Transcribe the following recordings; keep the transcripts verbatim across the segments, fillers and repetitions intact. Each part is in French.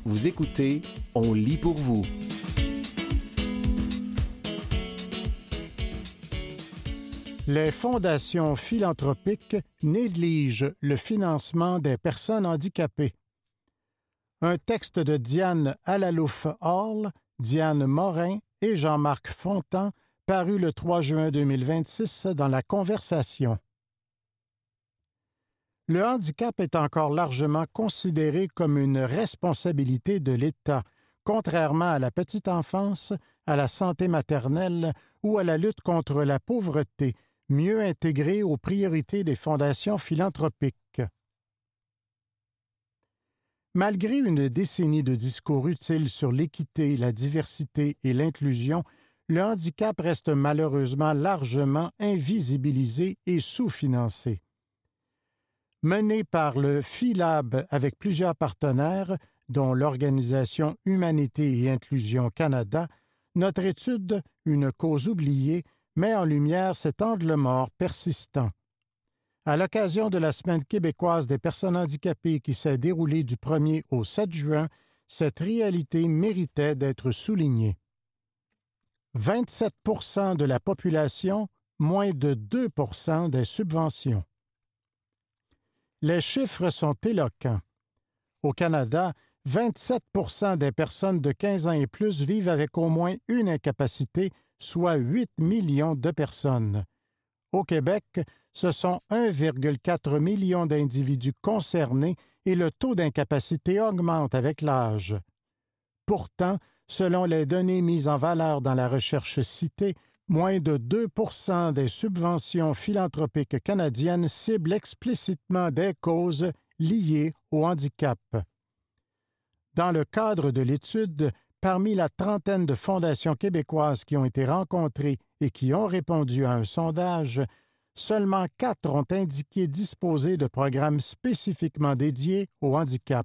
Vous écoutez On lit pour vous. Les fondations philanthropiques négligent le financement des personnes handicapées. Un texte de Diane Alalouf-Hall, Diane Morin et Jean-Marc Fontan, paru le trois juin deux mille vingt-six dans La Conversation. Le handicap est encore largement considéré comme une responsabilité de l'État, contrairement à la petite enfance, à la santé maternelle ou à la lutte contre la pauvreté, mieux intégrée aux priorités des fondations philanthropiques. Malgré une décennie de discours utiles sur l'équité, la diversité et l'inclusion, le handicap reste malheureusement largement invisibilisé et sous-financé. Menée par le Philab avec plusieurs partenaires, dont l'Organisation Humanité et Inclusion Canada, notre étude « Une cause oubliée » met en lumière cet angle mort persistant. À l'occasion de la Semaine québécoise des personnes handicapées qui s'est déroulée du premier au sept juin, cette réalité méritait d'être soulignée. vingt-sept pour cent de la population, moins de deux pour cent des subventions. Les chiffres sont éloquents. Au Canada, vingt-sept pour cent des personnes de quinze ans et plus vivent avec au moins une incapacité, soit huit millions de personnes. Au Québec, ce sont un virgule quatre million d'individus concernés et le taux d'incapacité augmente avec l'âge. Pourtant, selon les données mises en valeur dans la recherche citée, moins de deux pour cent des subventions philanthropiques canadiennes ciblent explicitement des causes liées au handicap. Dans le cadre de l'étude, parmi la trentaine de fondations québécoises qui ont été rencontrées et qui ont répondu à un sondage, seulement quatre ont indiqué disposer de programmes spécifiquement dédiés au handicap.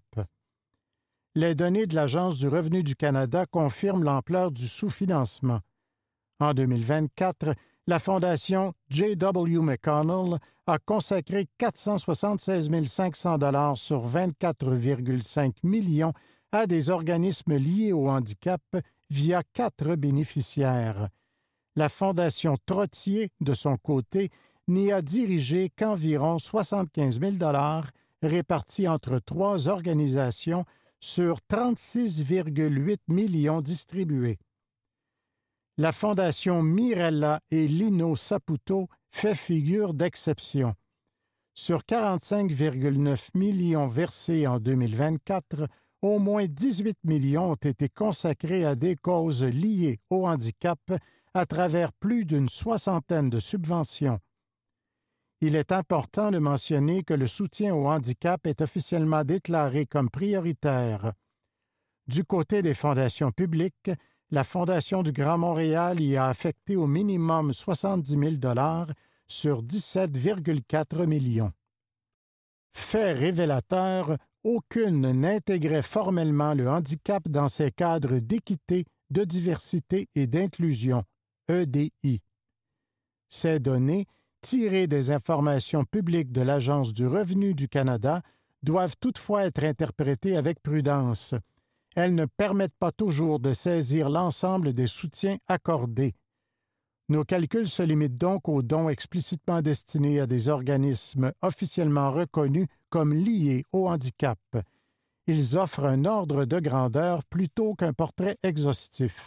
Les données de l'Agence du revenu du Canada confirment l'ampleur du sous-financement. En deux mille vingt-quatre, la Fondation J W McConnell a consacré quatre cent soixante-seize mille cinq cents dollars sur vingt-quatre virgule cinq millions à des organismes liés au handicap via quatre bénéficiaires. La Fondation Trottier, de son côté, n'y a dirigé qu'environ soixante-quinze mille dollars répartis entre trois organisations sur trente-six virgule huit millions distribués. La Fondation Mirella et Lino Saputo fait figure d'exception. Sur quarante-cinq virgule neuf millions versés en deux mille vingt-quatre, au moins dix-huit millions ont été consacrés à des causes liées au handicap à travers plus d'une soixantaine de subventions. Il est important de mentionner que le soutien au handicap est officiellement déclaré comme prioritaire. Du côté des fondations publiques, la Fondation du Grand Montréal y a affecté au minimum soixante-dix mille dollars sur dix-sept virgule quatre millions. Fait révélateur, aucune n'intégrait formellement le handicap dans ses cadres d'équité, de diversité et d'inclusion, E D I. Ces données, tirées des informations publiques de l'Agence du revenu du Canada, doivent toutefois être interprétées avec prudence. Elles ne permettent pas toujours de saisir l'ensemble des soutiens accordés. Nos calculs se limitent donc aux dons explicitement destinés à des organismes officiellement reconnus comme liés au handicap. Ils offrent un ordre de grandeur plutôt qu'un portrait exhaustif.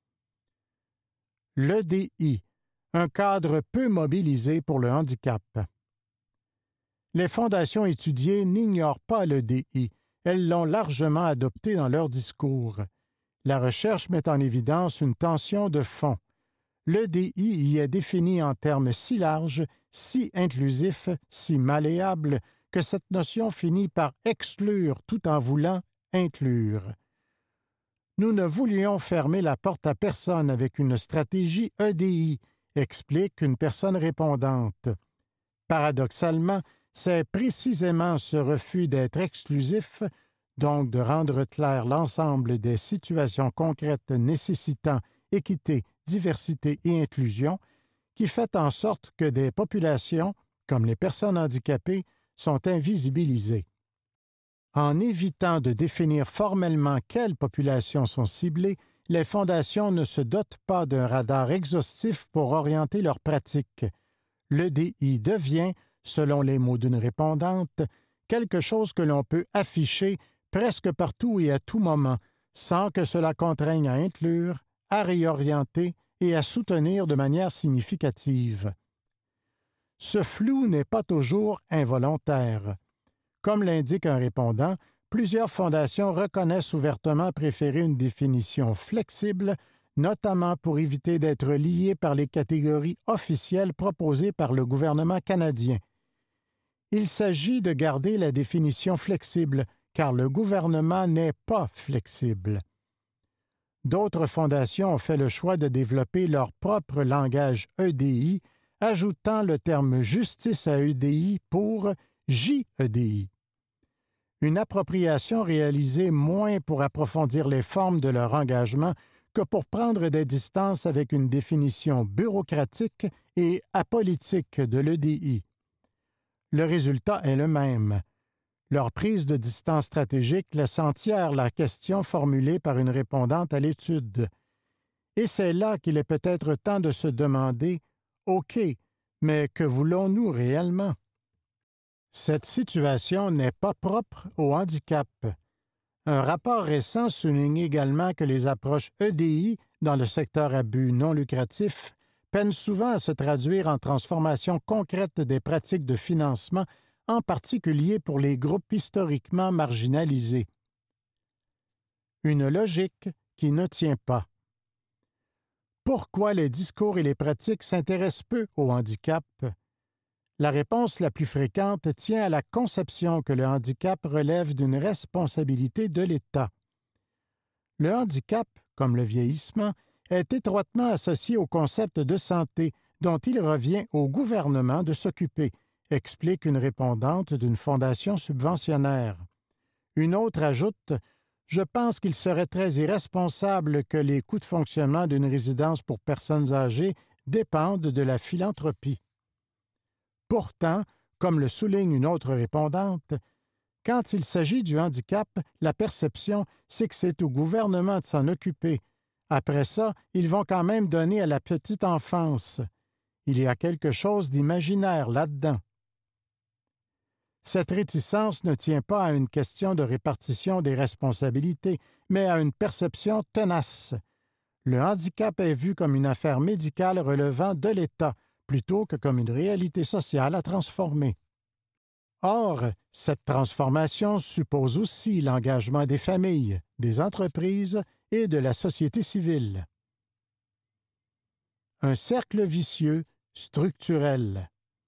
L'E D I, un cadre peu mobilisé pour le handicap. Les fondations étudiées n'ignorent pas l'E D I. Elles l'ont largement adopté dans leur discours. La recherche met en évidence une tension de fond. L'E D I y est défini en termes si larges, si inclusifs, si malléables, que cette notion finit par exclure tout en voulant inclure. Nous ne voulions fermer la porte à personne avec une stratégie E D I, explique une personne répondante. Paradoxalement, c'est précisément ce refus d'être exclusif, donc de rendre clair l'ensemble des situations concrètes nécessitant équité, diversité et inclusion, qui fait en sorte que des populations, comme les personnes handicapées, sont invisibilisées. En évitant de définir formellement quelles populations sont ciblées, les fondations ne se dotent pas d'un radar exhaustif pour orienter leurs pratiques. L'E D I devient, selon les mots d'une répondante, quelque chose que l'on peut afficher presque partout et à tout moment, sans que cela contraigne à inclure, à réorienter et à soutenir de manière significative. Ce flou n'est pas toujours involontaire. Comme l'indique un répondant, plusieurs fondations reconnaissent ouvertement préférer une définition flexible, notamment pour éviter d'être liées par les catégories officielles proposées par le gouvernement canadien. Il s'agit de garder la définition flexible, car le gouvernement n'est pas flexible. D'autres fondations ont fait le choix de développer leur propre langage E D I, ajoutant le terme « justice » à E D I pour « J E D I ». Une appropriation réalisée moins pour approfondir les formes de leur engagement que pour prendre des distances avec une définition bureaucratique et apolitique de l'E D I. Le résultat est le même. Leur prise de distance stratégique laisse entière la question formulée par une répondante à l'étude. Et c'est là qu'il est peut-être temps de se demander « OK, mais que voulons-nous réellement? » Cette situation n'est pas propre au handicap. Un rapport récent souligne également que les approches E D I dans le secteur à but non lucratif peinent souvent à se traduire en transformation concrète des pratiques de financement, en particulier pour les groupes historiquement marginalisés. Une logique qui ne tient pas. Pourquoi les discours et les pratiques s'intéressent peu au handicap? La réponse la plus fréquente tient à la conception que le handicap relève d'une responsabilité de l'État. Le handicap, comme le vieillissement, est étroitement associé au concept de santé dont il revient au gouvernement de s'occuper, explique une répondante d'une fondation subventionnaire. Une autre ajoute « Je pense qu'il serait très irresponsable que les coûts de fonctionnement d'une résidence pour personnes âgées dépendent de la philanthropie. » Pourtant, comme le souligne une autre répondante, quand il s'agit du handicap, la perception, c'est que c'est au gouvernement de s'en occuper. Après ça, ils vont quand même donner à la petite enfance. Il y a quelque chose d'imaginaire là-dedans. Cette réticence ne tient pas à une question de répartition des responsabilités, mais à une perception tenace. Le handicap est vu comme une affaire médicale relevant de l'État, plutôt que comme une réalité sociale à transformer. Or, cette transformation suppose aussi l'engagement des familles, des entreprises et de la société civile. Un cercle vicieux structurel.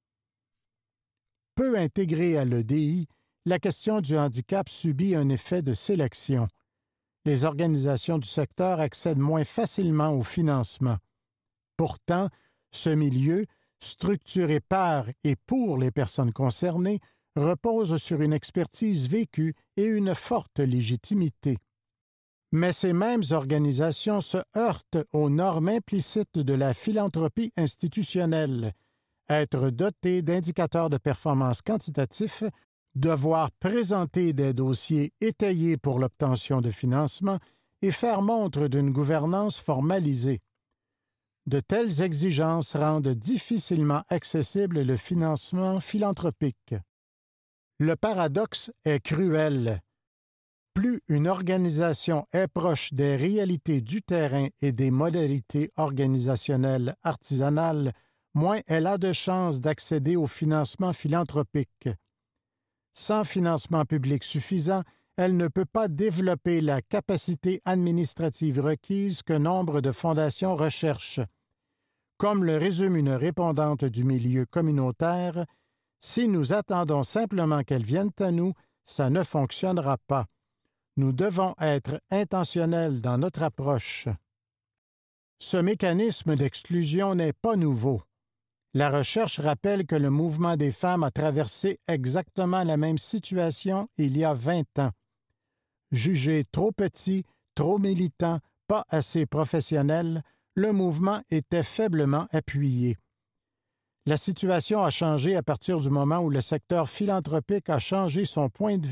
Peu intégrée à l'E D I, la question du handicap subit un effet de sélection. Les organisations du secteur accèdent moins facilement au financement. Pourtant, ce milieu, structuré par et pour les personnes concernées, repose sur une expertise vécue et une forte légitimité. Mais ces mêmes organisations se heurtent aux normes implicites de la philanthropie institutionnelle, être dotées d'indicateurs de performance quantitatifs, devoir présenter des dossiers étayés pour l'obtention de financement et faire montre d'une gouvernance formalisée. De telles exigences rendent difficilement accessible le financement philanthropique. Le paradoxe est cruel. Plus une organisation est proche des réalités du terrain et des modalités organisationnelles artisanales, moins elle a de chances d'accéder au financement philanthropique. Sans financement public suffisant, elle ne peut pas développer la capacité administrative requise que nombre de fondations recherchent. Comme le résume une répondante du milieu communautaire, « Si nous attendons simplement qu'elles viennent à nous, ça ne fonctionnera pas. Nous devons être intentionnels dans notre approche. » Ce mécanisme d'exclusion n'est pas nouveau. La recherche rappelle que le mouvement des femmes a traversé exactement la même situation il y a vingt ans. Jugé trop petit, trop militant, pas assez professionnel, le mouvement était faiblement appuyé. La situation a changé à partir du moment où le secteur philanthropique a changé son point de vue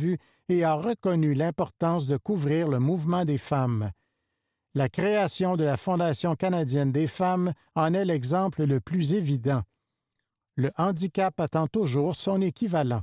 et a reconnu l'importance de couvrir le mouvement des femmes. La création de la Fondation canadienne des femmes en est l'exemple le plus évident. Le handicap attend toujours son équivalent.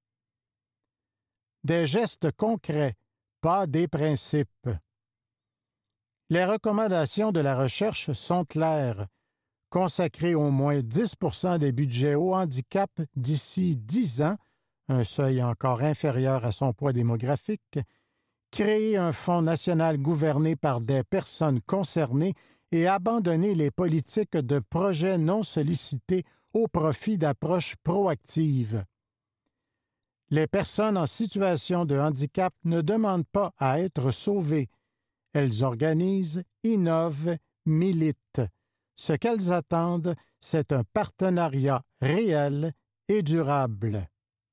Des gestes concrets, pas des principes. Les recommandations de la recherche sont claires. Consacrer au moins dix pour cent des budgets au handicap d'ici dix ans, un seuil encore inférieur à son poids démographique, créer un fonds national gouverné par des personnes concernées et abandonner les politiques de projets non sollicités au profit d'approches proactives. Les personnes en situation de handicap ne demandent pas à être sauvées. Elles organisent, innovent, militent. Ce qu'elles attendent, c'est un partenariat réel et durable.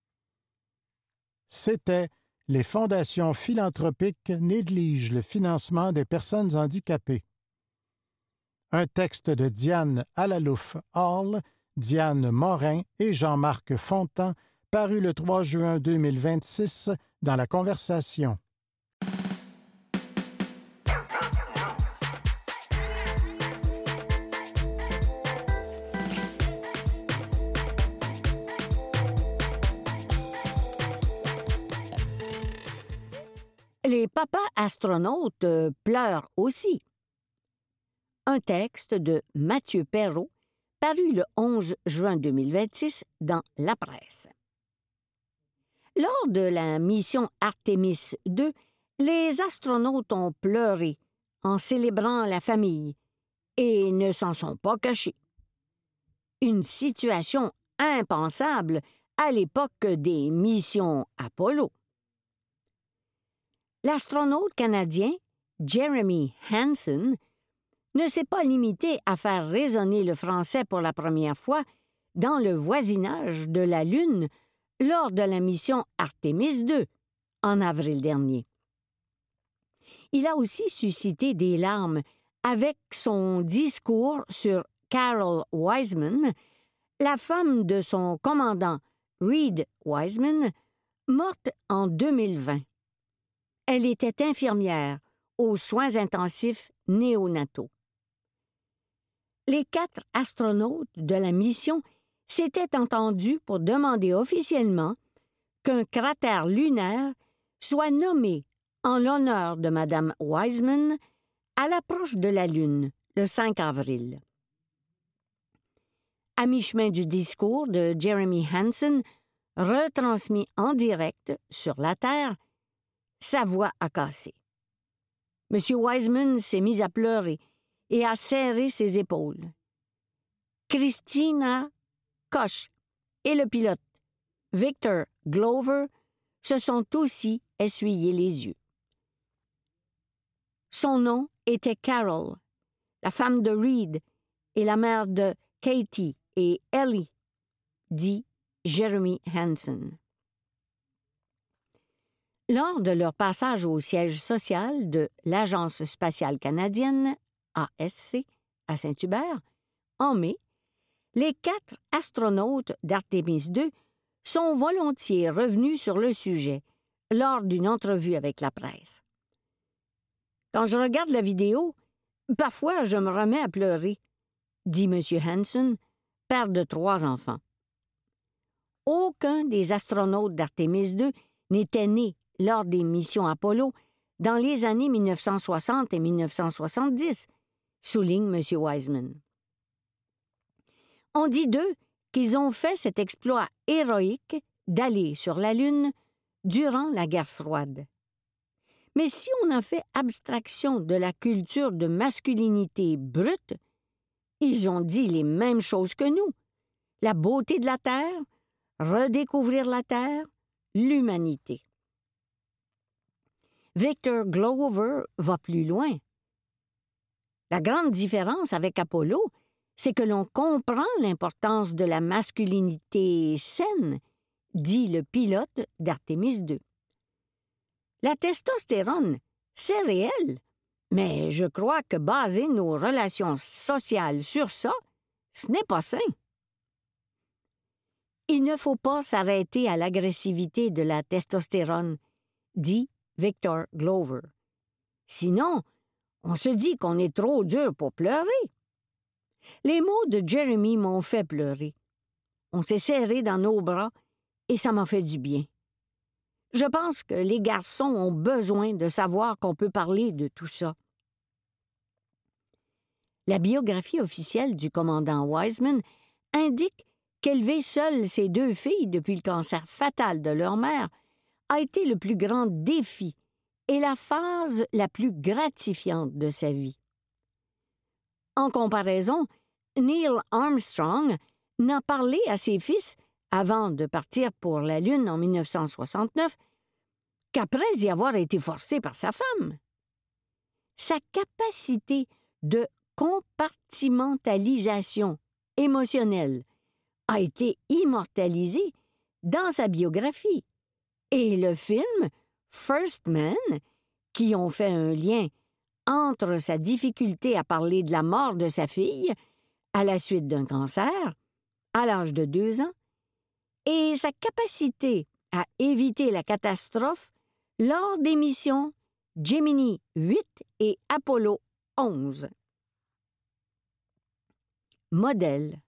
C'était « Les fondations philanthropiques négligent le financement des personnes handicapées ». Un texte de Diane Alalouf-Hall, Diane Morin et Jean-Marc Fontan, paru le trois juin deux mille vingt-six dans La Conversation. Les papas astronautes euh, pleurent aussi. Un texte de Mathieu Perrault, paru le onze juin deux mille vingt-six dans La Presse. Lors de la mission Artemis deux, les astronautes ont pleuré en célébrant la famille et ne s'en sont pas cachés. Une situation impensable à l'époque des missions Apollo. L'astronaute canadien Jeremy Hansen ne s'est pas limité à faire résonner le français pour la première fois dans le voisinage de la Lune lors de la mission Artemis deux en avril dernier. Il a aussi suscité des larmes avec son discours sur Carol Wiseman, la femme de son commandant Reed Wiseman, morte en deux mille vingt. Elle était infirmière aux soins intensifs néonataux. Les quatre astronautes de la mission s'étaient entendus pour demander officiellement qu'un cratère lunaire soit nommé en l'honneur de Mme Wiseman à l'approche de la Lune, le cinq avril. À mi-chemin du discours de Jeremy Hansen, retransmis en direct sur la Terre, sa voix a cassé. M. Wiseman s'est mis à pleurer et a serré ses épaules. Christina Koch et le pilote Victor Glover se sont aussi essuyés les yeux. Son nom était Carol, la femme de Reed et la mère de Katie et Ellie, dit Jeremy Hansen. Lors de leur passage au siège social de l'Agence spatiale canadienne, A S C, à Saint-Hubert, en mai, les quatre astronautes d'Artemis deux sont volontiers revenus sur le sujet lors d'une entrevue avec la presse. Quand je regarde la vidéo, parfois je me remets à pleurer, dit M. Hansen, père de trois enfants. Aucun des astronautes d'Artemis deux n'était né lors des missions Apollo dans les années mille neuf cent soixante et mille neuf cent soixante-dix, souligne M. Wiseman. On dit d'eux qu'ils ont fait cet exploit héroïque d'aller sur la Lune durant la guerre froide. Mais si on en fait abstraction de la culture de masculinité brute, ils ont dit les mêmes choses que nous. La beauté de la Terre, redécouvrir la Terre, l'humanité. Victor Glover va plus loin. La grande différence avec Apollo, c'est que l'on comprend l'importance de la masculinité saine, dit le pilote d'Artemis deux. La testostérone, c'est réel, mais je crois que baser nos relations sociales sur ça, ce n'est pas sain. Il ne faut pas s'arrêter à l'agressivité de la testostérone dit Victor Glover. Sinon, on se dit qu'on est trop dur pour pleurer. Les mots de Jeremy m'ont fait pleurer. On s'est serré dans nos bras et ça m'a fait du bien. Je pense que les garçons ont besoin de savoir qu'on peut parler de tout ça. La biographie officielle du commandant Wiseman indique qu'élever seule ses deux filles depuis le cancer fatal de leur mère a été le plus grand défi et la phase la plus gratifiante de sa vie. En comparaison, Neil Armstrong n'a parlé à ses fils, avant de partir pour la Lune en dix-neuf cent soixante-neuf, qu'après y avoir été forcé par sa femme. Sa capacité de compartimentalisation émotionnelle a été immortalisée dans sa biographie, et le film First Man, qui ont fait un lien entre sa difficulté à parler de la mort de sa fille à la suite d'un cancer, à l'âge de deux ans, et sa capacité à éviter la catastrophe lors des missions Gemini huit et Apollo onze. Modèle.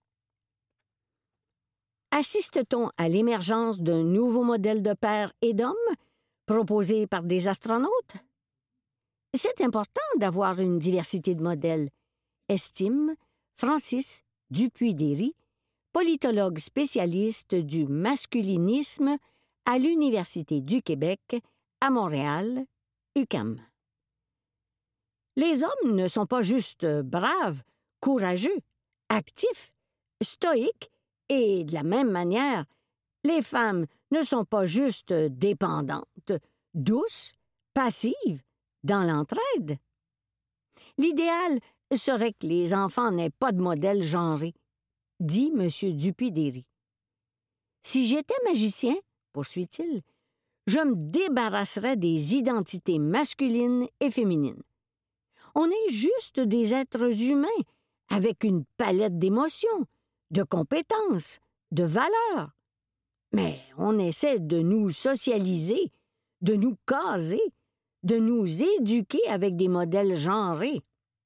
Assiste-t-on à l'émergence d'un nouveau modèle de père et d'homme proposé par des astronautes? C'est important d'avoir une diversité de modèles, estime Francis Dupuy-Derry, politologue spécialiste du masculinisme à l'Université du Québec, à Montréal, U Q A M. Les hommes ne sont pas juste braves, courageux, actifs, stoïques, et de la même manière, les femmes ne sont pas juste dépendantes, douces, passives, dans l'entraide. L'idéal serait que les enfants n'aient pas de modèle genré, dit M. Dupuy-Derry. Si j'étais magicien, poursuit-il, je me débarrasserais des identités masculines et féminines. On est juste des êtres humains avec une palette d'émotions, de compétences, de valeurs. Mais on essaie de nous socialiser, de nous caser, de nous éduquer avec des modèles genrés.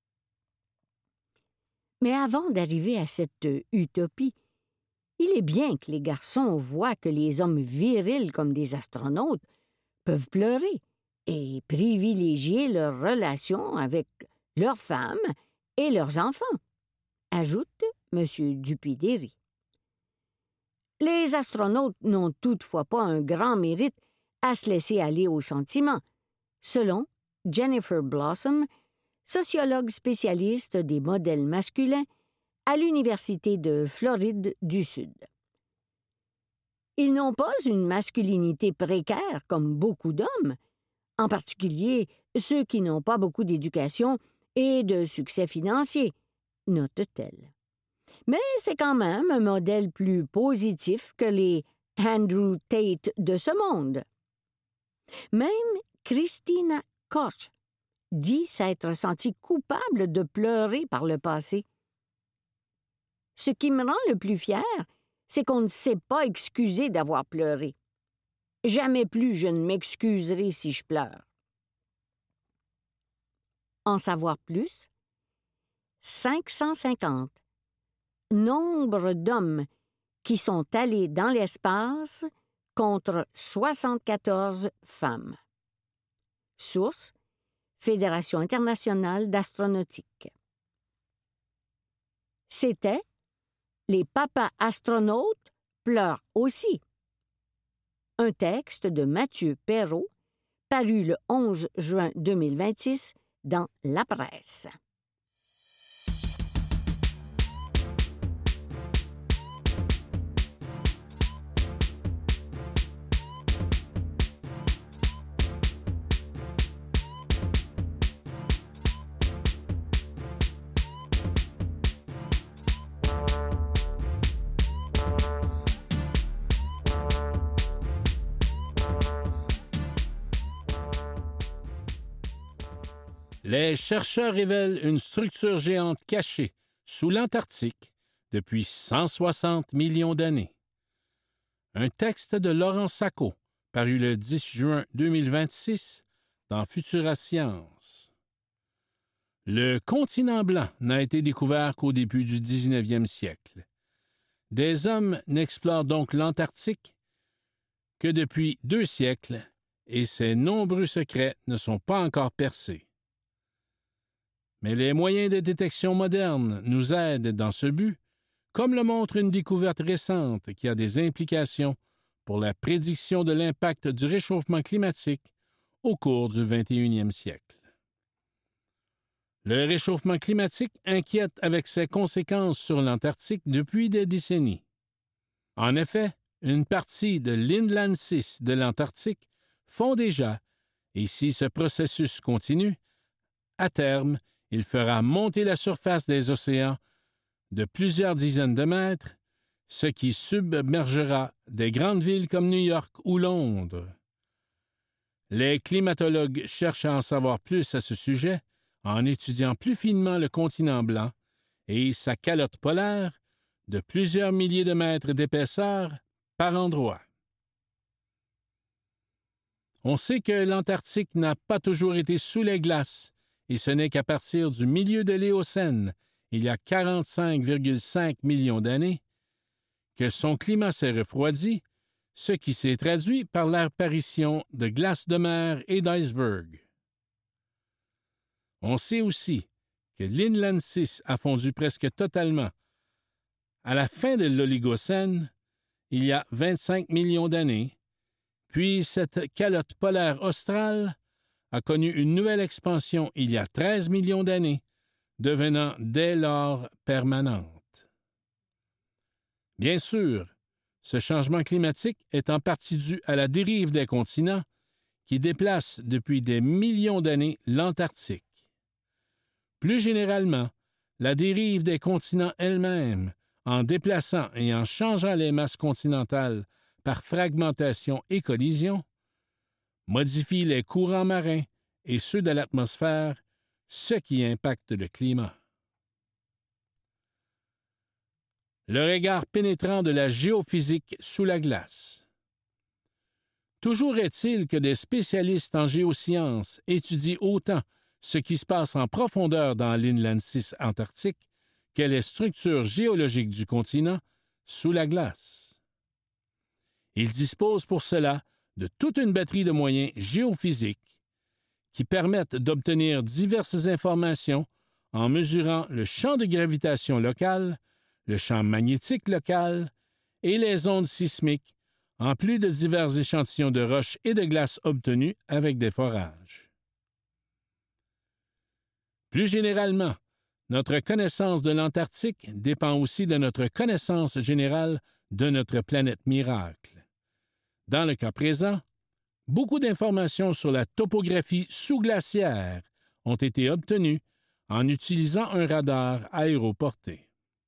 Mais avant d'arriver à cette utopie, il est bien que les garçons voient que les hommes virils comme des astronautes peuvent pleurer et privilégier leurs relations avec leurs femmes et leurs enfants, ajoute M. Dupuy-Derry. Les astronautes n'ont toutefois pas un grand mérite à se laisser aller aux sentiments, selon Jennifer Blossom, sociologue spécialiste des modèles masculins à l'Université de Floride du Sud. Ils n'ont pas une masculinité précaire comme beaucoup d'hommes, en particulier ceux qui n'ont pas beaucoup d'éducation et de succès financier, note-t-elle. Mais c'est quand même un modèle plus positif que les Andrew Tate de ce monde. Même Christina Koch dit s'être sentie coupable de pleurer par le passé. Ce qui me rend le plus fier, c'est qu'on ne s'est pas excusé d'avoir pleuré. Jamais plus je ne m'excuserai si je pleure. En savoir plus? cinq cent cinquante. Nombre d'hommes qui sont allés dans l'espace contre soixante-quatorze femmes. Source: Fédération internationale d'astronautique. C'était « Les papas astronautes pleurent aussi ». Un texte de Mathieu Perrault, paru le onze juin deux mille vingt-six dans La Presse. Les chercheurs révèlent une structure géante cachée sous l'Antarctique depuis cent soixante millions d'années. Un texte de Laurent Sacco, paru le dix juin deux mille vingt-six dans Futura Science. Le continent blanc n'a été découvert qu'au début du dix-neuvième siècle. Des hommes n'explorent donc l'Antarctique que depuis deux siècles et ses nombreux secrets ne sont pas encore percés. Mais les moyens de détection modernes nous aident dans ce but, comme le montre une découverte récente qui a des implications pour la prédiction de l'impact du réchauffement climatique au cours du vingt et unième siècle. Le réchauffement climatique inquiète avec ses conséquences sur l'Antarctique depuis des décennies. En effet, une partie de l'Inland six de l'Antarctique fond déjà, et si ce processus continue, à terme, il fera monter la surface des océans de plusieurs dizaines de mètres, ce qui submergera des grandes villes comme New York ou Londres. Les climatologues cherchent à en savoir plus à ce sujet en étudiant plus finement le continent blanc et sa calotte polaire de plusieurs milliers de mètres d'épaisseur par endroits. On sait que l'Antarctique n'a pas toujours été sous les glaces, et ce n'est qu'à partir du milieu de l'Éocène, il y a quarante-cinq virgule cinq millions d'années, que son climat s'est refroidi, ce qui s'est traduit par l'apparition de glaces de mer et d'icebergs. On sait aussi que l'Inland six a fondu presque totalement à la fin de l'Oligocène, il y a vingt-cinq millions d'années, puis cette calotte polaire australe a connu une nouvelle expansion il y a treize millions d'années, devenant dès lors permanente. Bien sûr, ce changement climatique est en partie dû à la dérive des continents qui déplacent depuis des millions d'années l'Antarctique. Plus généralement, la dérive des continents elle-même, en déplaçant et en changeant les masses continentales par fragmentation et collision, modifie les courants marins et ceux de l'atmosphère, ce qui impacte le climat. Le regard pénétrant de la géophysique sous la glace. Toujours est-il que des spécialistes en géosciences étudient autant ce qui se passe en profondeur dans l'Inland six antarctique que les structures géologiques du continent sous la glace. Ils disposent pour cela de toute une batterie de moyens géophysiques qui permettent d'obtenir diverses informations en mesurant le champ de gravitation local, le champ magnétique local et les ondes sismiques, en plus de divers échantillons de roches et de glace obtenus avec des forages. Plus généralement, notre connaissance de l'Antarctique dépend aussi de notre connaissance générale de notre planète miracle. Dans le cas présent, beaucoup d'informations sur la topographie sous-glaciaire ont été obtenues en utilisant un radar aéroporté.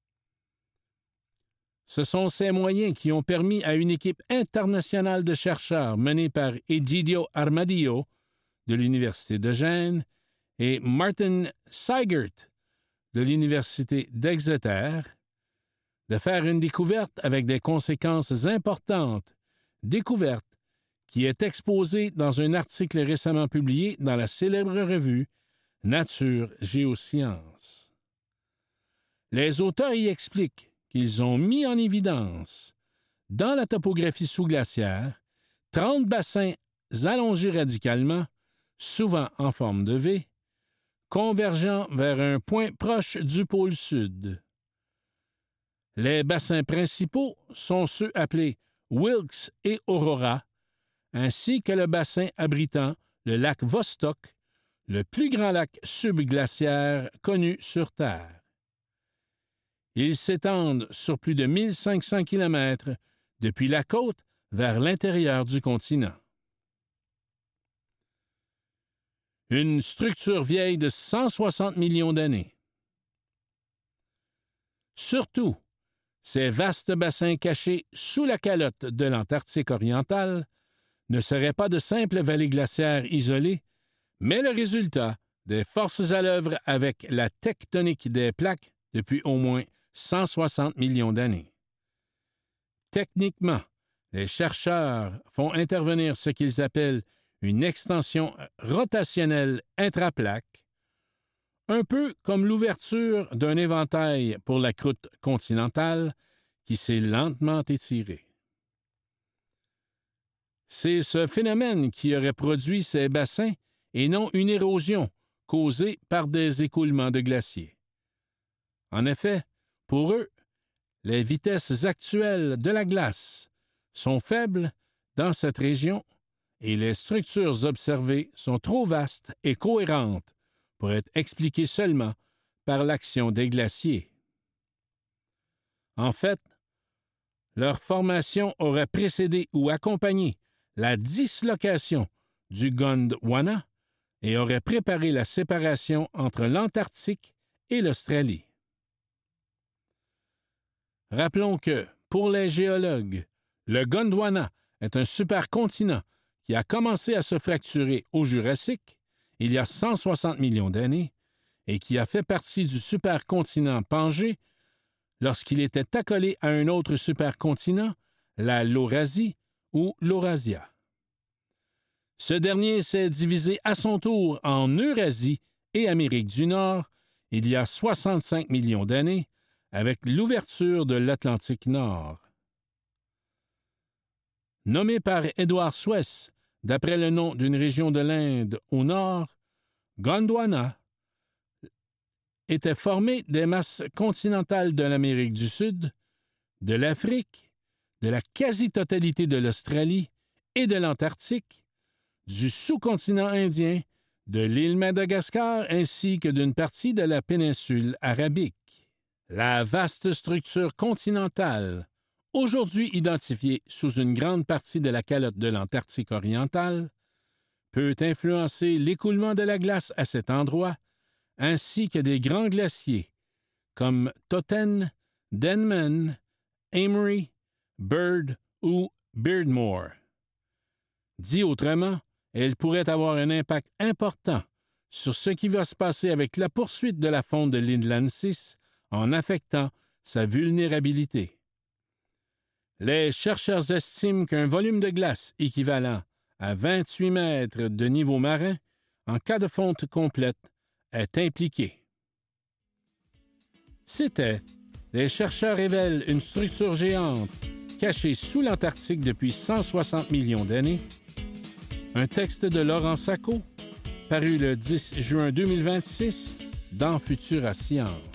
Ce sont ces moyens qui ont permis à une équipe internationale de chercheurs menée par Egidio Armadillo de l'Université de Gênes et Martin Seigert de l'Université d'Exeter de faire une découverte avec des conséquences importantes, découverte qui est exposée dans un article récemment publié dans la célèbre revue Nature Géosciences. Les auteurs y expliquent qu'ils ont mis en évidence, dans la topographie sous-glaciaire, trente bassins allongés radicalement, souvent en forme de V, convergeant vers un point proche du pôle sud. Les bassins principaux sont ceux appelés Wilkes et Aurora, ainsi que le bassin abritant le lac Vostok, le plus grand lac subglaciaire connu sur Terre. Ils s'étendent sur plus de mille cinq cents kilomètres depuis la côte vers l'intérieur du continent. Une structure vieille de cent soixante millions d'années. Surtout, ces vastes bassins cachés sous la calotte de l'Antarctique orientale ne seraient pas de simples vallées glaciaires isolées, mais le résultat des forces à l'œuvre avec la tectonique des plaques depuis au moins cent soixante millions d'années. Techniquement, les chercheurs font intervenir ce qu'ils appellent une extension rotationnelle intraplaque, un peu comme l'ouverture d'un éventail pour la croûte continentale qui s'est lentement étirée. C'est ce phénomène qui aurait produit ces bassins et non une érosion causée par des écoulements de glaciers. En effet, pour eux, les vitesses actuelles de la glace sont faibles dans cette région et les structures observées sont trop vastes et cohérentes pour être expliquées seulement par l'action des glaciers. En fait, leur formation aurait précédé ou accompagné la dislocation du Gondwana et aurait préparé la séparation entre l'Antarctique et l'Australie. Rappelons que, pour les géologues, le Gondwana est un supercontinent qui a commencé à se fracturer au Jurassique, il y a cent soixante millions d'années, et qui a fait partie du supercontinent Pangée lorsqu'il était accolé à un autre supercontinent, la Laurasie ou l'Eurasia. Ce dernier s'est divisé à son tour en Eurasie et Amérique du Nord il y a soixante-cinq millions d'années, avec l'ouverture de l'Atlantique Nord. Nommé par Edward Suess, d'après le nom d'une région de l'Inde au nord, Gondwana était formé des masses continentales de l'Amérique du Sud, de l'Afrique, de la quasi-totalité de l'Australie et de l'Antarctique, du sous-continent indien, de l'île Madagascar ainsi que d'une partie de la péninsule arabique. La vaste structure continentale, aujourd'hui identifiée sous une grande partie de la calotte de l'Antarctique orientale, peut influencer l'écoulement de la glace à cet endroit, ainsi que des grands glaciers comme Totten, Denman, Amory, Bird ou Beardmore. Dit autrement, elle pourrait avoir un impact important sur ce qui va se passer avec la poursuite de la fonte de l'Inland six en affectant sa vulnérabilité. Les chercheurs estiment qu'un volume de glace équivalent à vingt-huit mètres de niveau marin, en cas de fonte complète, est impliqué. C'était « Les chercheurs révèlent une structure géante cachée sous l'Antarctique depuis cent soixante millions d'années », un texte de Laurent Sacco, paru le dix juin deux mille vingt-six dans Futura Science.